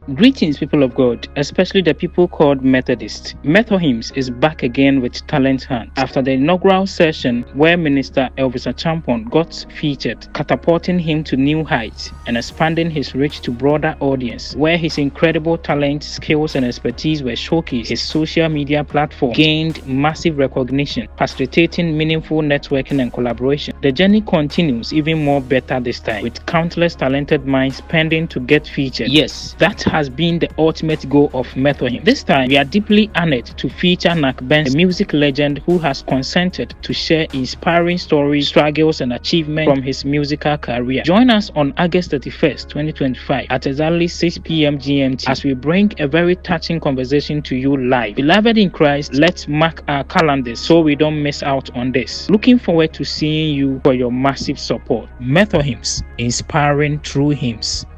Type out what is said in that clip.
Greetings, people of God, especially the people called Methodists. Method Hymns is back again with Talent Hunt. After the inaugural session where Minister Elvis Achampong got featured, catapulting him to new heights and expanding his reach to broader audience, where his incredible talent, skills, and expertise were showcased, his social media platform gained massive recognition, facilitating meaningful networking and collaboration. The journey continues even more better this time, with countless talented minds pending to get featured. Yes, that has been the ultimate goal of Method Hymns. This time, we are deeply honored to feature Nak Benson, a music legend who has consented to share inspiring stories, struggles, and achievements from his musical career. Join us on August 31st, 2025 at exactly 6 p.m. GMT as we bring a very touching conversation to you live. Beloved in Christ, let's mark our calendars so we don't miss out on this. Looking forward to seeing you for your massive support. Method Hymns, inspiring true hymns.